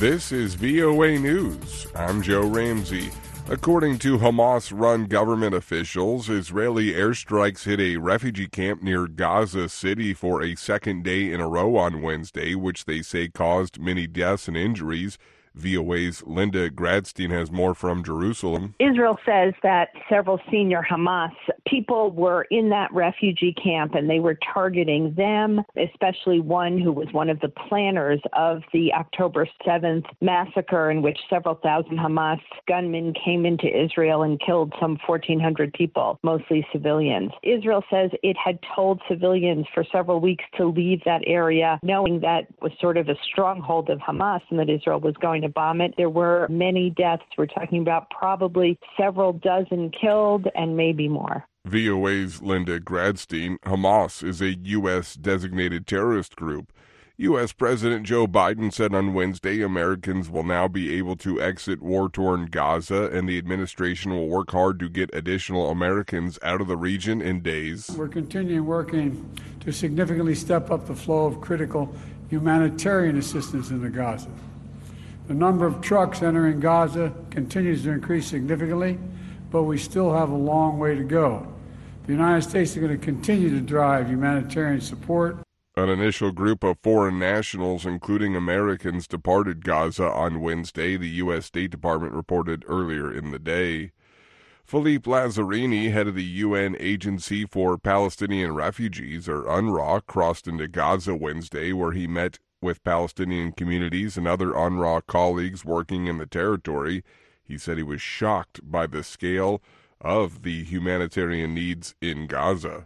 This is VOA News. I'm Joe Ramsey. According to Hamas-run government officials, Israeli airstrikes hit a refugee camp near Gaza City for a second day in a row on Wednesday, which they say caused many deaths and injuries. VOA's Linda Gradstein has more from Jerusalem. Israel says that several senior Hamas people were in that refugee camp and they were targeting them, especially one who was one of the planners of the October 7th massacre in which several thousand Hamas gunmen came into Israel and killed some 1,400 people, mostly civilians. Israel says it had told civilians for several weeks to leave that area, knowing that was sort of a stronghold of Hamas and that Israel was going to bomb it. There were many deaths. We're talking about probably several dozen killed and maybe more. VOA's Linda Gradstein. Hamas is a U.S. designated terrorist group. U.S. President Joe Biden said on Wednesday Americans will now be able to exit war-torn Gaza, and the administration will work hard to get additional Americans out of the region in days. We're continuing working to significantly step up the flow of critical humanitarian assistance into Gaza. The number of trucks entering Gaza continues to increase significantly, but we still have a long way to go. The United States is going to continue to drive humanitarian support. An initial group of foreign nationals, including Americans, departed Gaza on Wednesday, the U.S. State Department reported earlier in the day. Philippe Lazzarini, head of the UN Agency for Palestinian Refugees, or UNRWA, crossed into Gaza Wednesday, where he met with Palestinian communities and other UNRWA colleagues working in the territory. He said he was shocked by the scale of the humanitarian needs in Gaza.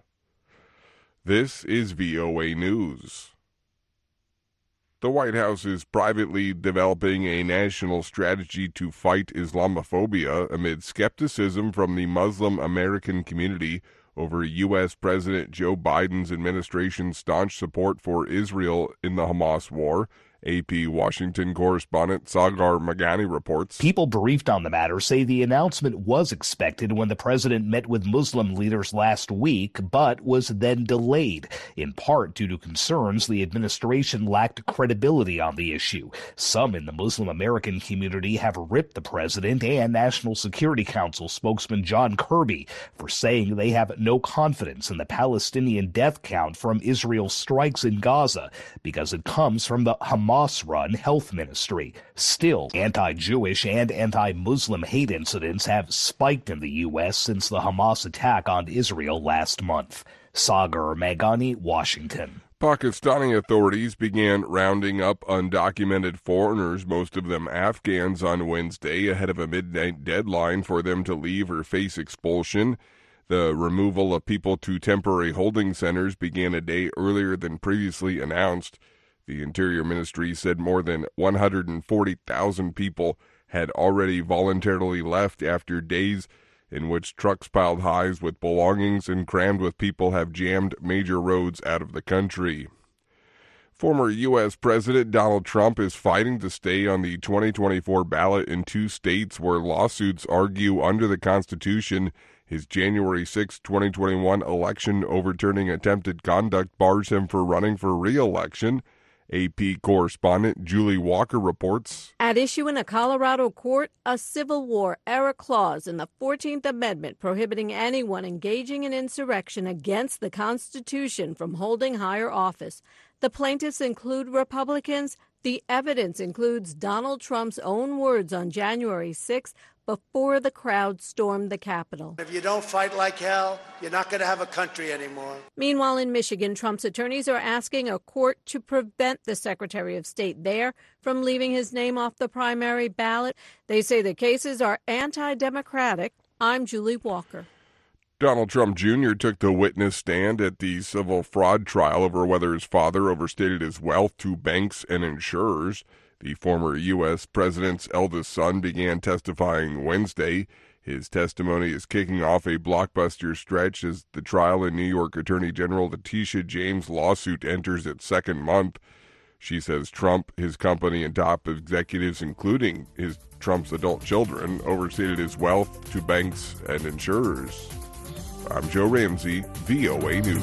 This is VOA News. The White House is privately developing a national strategy to fight Islamophobia amid skepticism from the Muslim American community over U.S. President Joe Biden's administration's staunch support for Israel in the Hamas war. AP Washington correspondent Sagar Magani reports. People briefed on the matter say the announcement was expected when the president met with Muslim leaders last week, but was then delayed, in part due to concerns the administration lacked credibility on the issue. Some in the Muslim American community have ripped the president and National Security Council spokesman John Kirby for saying they have no confidence in the Palestinian death count from Israel's strikes in Gaza because it comes from the Hamas-run health ministry. Still, anti-Jewish and anti-Muslim hate incidents have spiked in the U.S. since the Hamas attack on Israel last month. Sagar Magani, Washington. Pakistani authorities began rounding up undocumented foreigners, most of them Afghans, on Wednesday ahead of a midnight deadline for them to leave or face expulsion. The removal of people to temporary holding centers began a day earlier than previously announced. The Interior Ministry said more than 140,000 people had already voluntarily left after days in which trucks piled high with belongings and crammed with people have jammed major roads out of the country. Former U.S. President Donald Trump is fighting to stay on the 2024 ballot in two states where lawsuits argue under the Constitution his January 6, 2021 election overturning attempted conduct bars him from running for re-election. AP correspondent Julie Walker reports. At issue in a Colorado court, a Civil War-era clause in the 14th Amendment prohibiting anyone engaging in insurrection against the Constitution from holding higher office. The plaintiffs include Republicans. The evidence includes Donald Trump's own words on January 6th before the crowd stormed the Capitol. If you don't fight like hell, you're not going to have a country anymore. Meanwhile, in Michigan, Trump's attorneys are asking a court to prevent the Secretary of State there from leaving his name off the primary ballot. They say the cases are anti-democratic. I'm Julie Walker. Donald Trump Jr. took the witness stand at the civil fraud trial over whether his father overstated his wealth to banks and insurers. The former U.S. president's eldest son began testifying Wednesday. His testimony is kicking off a blockbuster stretch as the trial in New York Attorney General Letitia James' lawsuit enters its second month. She says Trump, his company, and top executives, including Trump's adult children, overstated his wealth to banks and insurers. I'm Joe Ramsey, VOA News.